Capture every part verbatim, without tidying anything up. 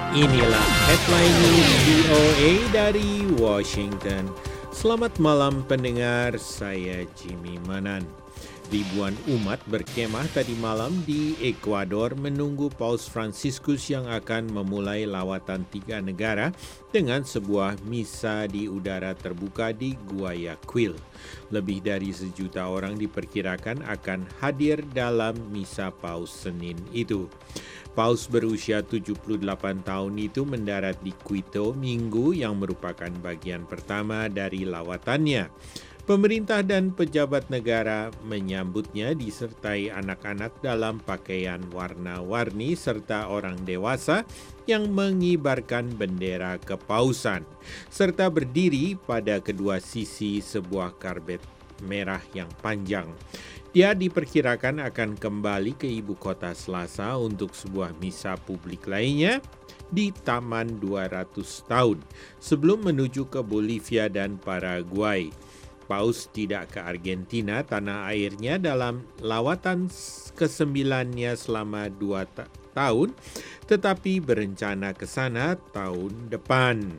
Inilah headline news V O A dari Washington. Selamat malam pendengar, saya Jimmy Manan. Ribuan umat berkemah tadi malam di Ekuador menunggu Paus Fransiskus yang akan memulai lawatan tiga negara dengan sebuah misa di udara terbuka di Guayaquil. Lebih dari sejuta orang diperkirakan akan hadir dalam misa Paus Senin itu. Paus berusia tujuh puluh delapan tahun itu mendarat di Quito Minggu yang merupakan bagian pertama dari lawatannya. Pemerintah dan pejabat negara menyambutnya disertai anak-anak dalam pakaian warna-warni serta orang dewasa yang mengibarkan bendera kepausan, serta berdiri pada kedua sisi sebuah karbet merah yang panjang. Dia diperkirakan akan kembali ke ibu kota Selasa untuk sebuah misa publik lainnya di Taman dua ratus tahun sebelum menuju ke Bolivia dan Paraguay. Paus tidak ke Argentina, tanah airnya, dalam lawatan kesembilannya selama dua ta- tahun, tetapi berencana ke sana tahun depan.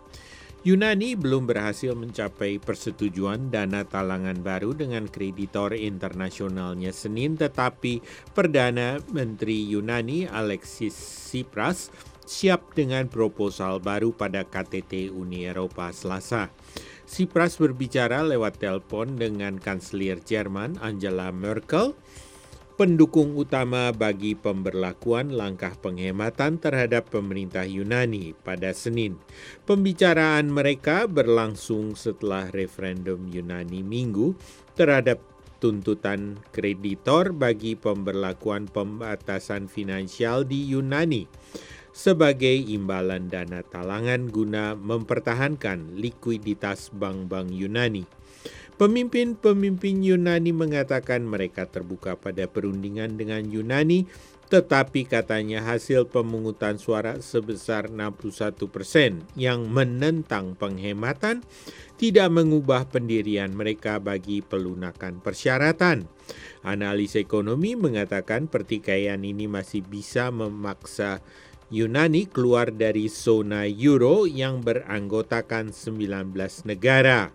Yunani belum berhasil mencapai persetujuan dana talangan baru dengan kreditor internasionalnya Senin, tetapi Perdana Menteri Yunani Alexis Tsipras siap dengan proposal baru pada K T T Uni Eropa Selasa. Tsipras berbicara lewat telepon dengan Kanselir Jerman Angela Merkel, pendukung utama bagi pemberlakuan langkah penghematan terhadap pemerintah Yunani pada Senin. Pembicaraan mereka berlangsung setelah referendum Yunani Minggu terhadap tuntutan kreditor bagi pemberlakuan pembatasan finansial di Yunani sebagai imbalan dana talangan guna mempertahankan likuiditas bank-bank Yunani. Pemimpin-pemimpin Yunani mengatakan mereka terbuka pada perundingan dengan Yunani, tetapi katanya hasil pemungutan suara sebesar enam puluh satu persen yang menentang penghematan tidak mengubah pendirian mereka bagi pelunakan persyaratan. Analis ekonomi mengatakan pertikaian ini masih bisa memaksa Yunani keluar dari zona euro yang beranggotakan sembilan belas negara.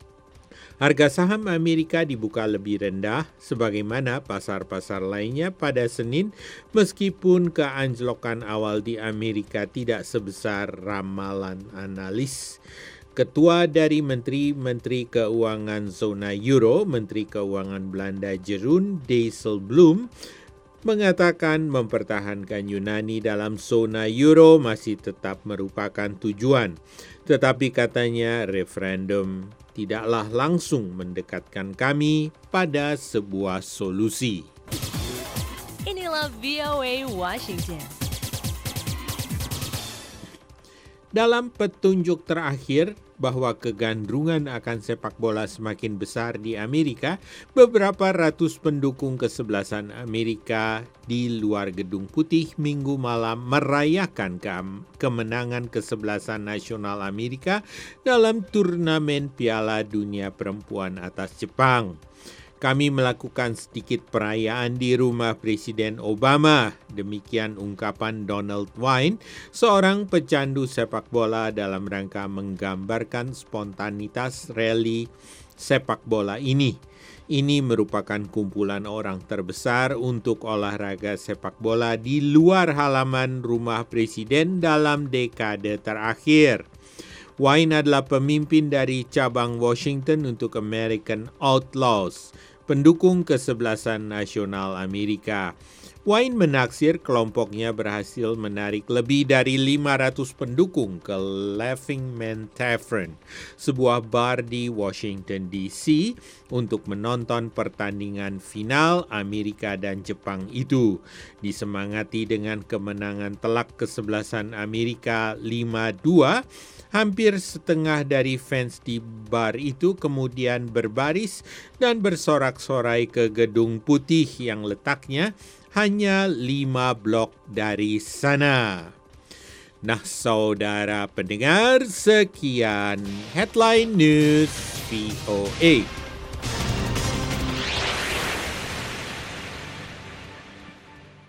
Harga saham Amerika dibuka lebih rendah sebagaimana pasar-pasar lainnya pada Senin, meskipun keanjlokan awal di Amerika tidak sebesar ramalan analis. Ketua dari Menteri-Menteri Keuangan Zona Euro, Menteri Keuangan Belanda Jeroen Dijsselbloem, mengatakan mempertahankan Yunani dalam zona euro masih tetap merupakan tujuan. Tetapi katanya referendum tidaklah langsung mendekatkan kami pada sebuah solusi. Inilah V O A Washington. Dalam petunjuk terakhir bahwa kegandrungan akan sepak bola semakin besar di Amerika, beberapa ratus pendukung kesebelasan Amerika di luar Gedung Putih Minggu malam merayakan ke- kemenangan kesebelasan nasional Amerika dalam turnamen Piala Dunia Perempuan atas Jepang. Kami melakukan sedikit perayaan di rumah Presiden Obama, demikian ungkapan Donald Wine, seorang pecandu sepak bola dalam rangka menggambarkan spontanitas rally sepak bola ini. Ini merupakan kumpulan orang terbesar untuk olahraga sepak bola di luar halaman rumah Presiden dalam dekade terakhir. Wine adalah pemimpin dari cabang Washington untuk American Outlaws, pendukung kesebelasan nasional Amerika. Wine menaksir kelompoknya berhasil menarik lebih dari lima ratus pendukung ke Laughing Man Tavern, sebuah bar di Washington D C, untuk menonton pertandingan final Amerika dan Jepang itu. Disemangati dengan kemenangan telak kesebelasan Amerika lima dua, hampir setengah dari fans di bar itu kemudian berbaris dan bersorak-sorai ke Gedung Putih yang letaknya hanya lima blok dari sana. Nah, saudara pendengar, sekian Headline News V O A.